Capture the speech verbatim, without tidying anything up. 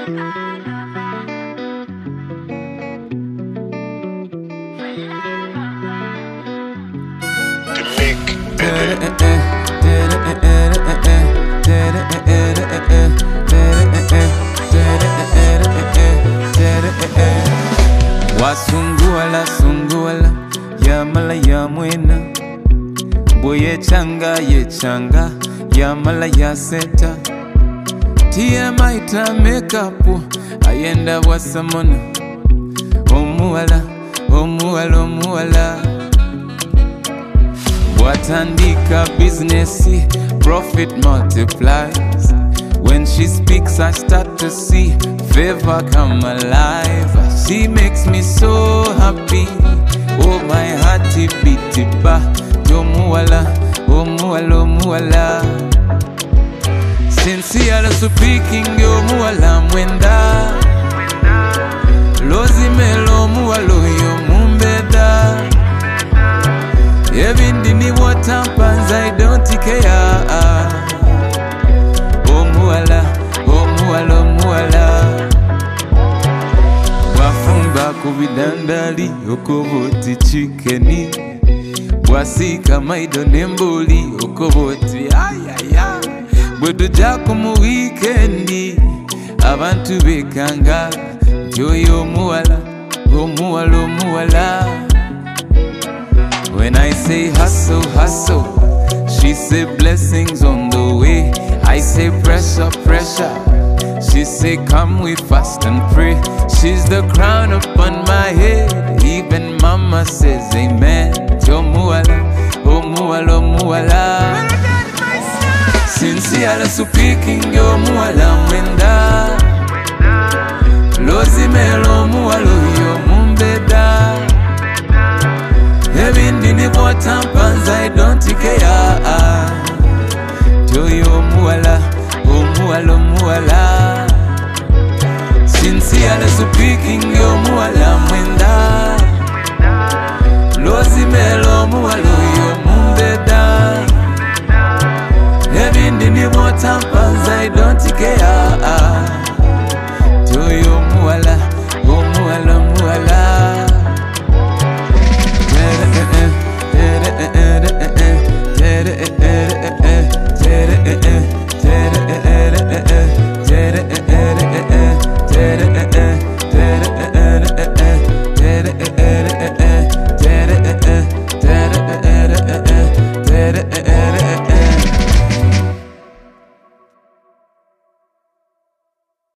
Wasunguala sunguala yamala yamwena boye changa ye changa yamala ya seta tia maita makeup ayenda wasamona omuwala omuwala omuwala watandika business profit multiplies. When she speaks I start to see favor come alive. She makes me so happy. Oh my hearty beaty ba Omuwala, omuwala, omuwala. Sincere speaking omuwala mwenda Lozi melo omuwala oyo mumbeda Ebindi ni watampanza I don't care. Omuwala, omuwala, omuwala. Wafumba kubidandali okoboti chikeni Bwasika maido nemboli okoboti ayaya Bwedu jako mu weekendi abantu bekanga Joyo omuwala, omuwala, omuwala. When I say hustle, hustle, she say blessings on the way. I say pressure, pressure, she say come we fast and pray. She's the crown upon my head, even mama says amen. Omuwala, omuwala, omuwala. Sincere speaking omuwala mwenda Lozi melo omuwala oyo mumbeda Ebindi ni watampanza I don't care. Joyo omuwala, omuwala, omuwala. Sincere speaking omuwala mwenda Lozi melo